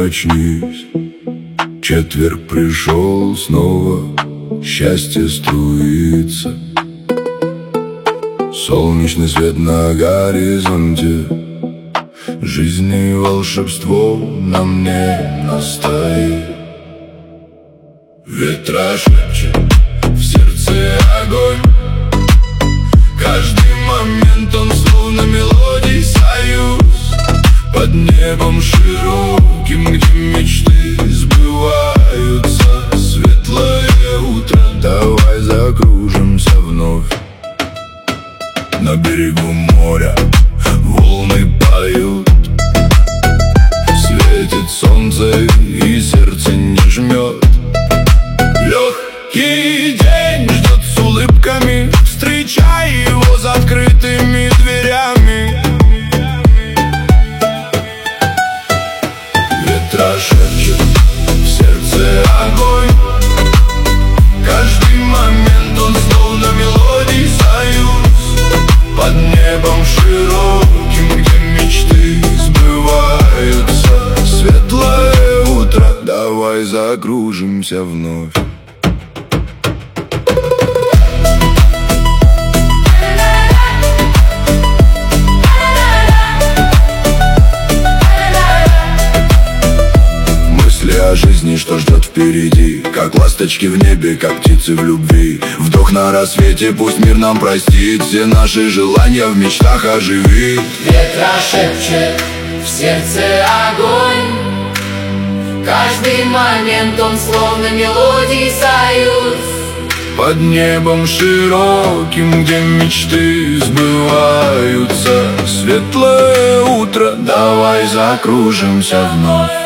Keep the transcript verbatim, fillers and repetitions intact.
очнись. Четверг пришел снова, счастье струится. Солнечный свет на горизонте, жизнь и волшебство на мне настоит. Ветра шепчет, в сердце огонь. Каждый момент он словно мелодий союз. Под небом широким, где мечты сбываются. Светлое утро, давай закружимся вновь. На берегу моря волны поют. Светит солнце и сердце не жмет. Легкий день ждет с улыбками, встречай его за открытыми дверями. Ветра шепчут, в сердце огонь. Каждый момент он словно мелодий союз. Под небом широким, где мечты сбываются. Светлое утро, давай закружимся вновь. О жизни, что ждет впереди, как ласточки в небе, как птицы в любви. Вдох на рассвете, пусть мир нам простит, все наши желания в мечтах оживит. Ветра шепчет, в сердце огонь. Каждый момент он словно мелодий союз. Под небом широким, где мечты сбываются. Светлое утро, давай закружимся вновь.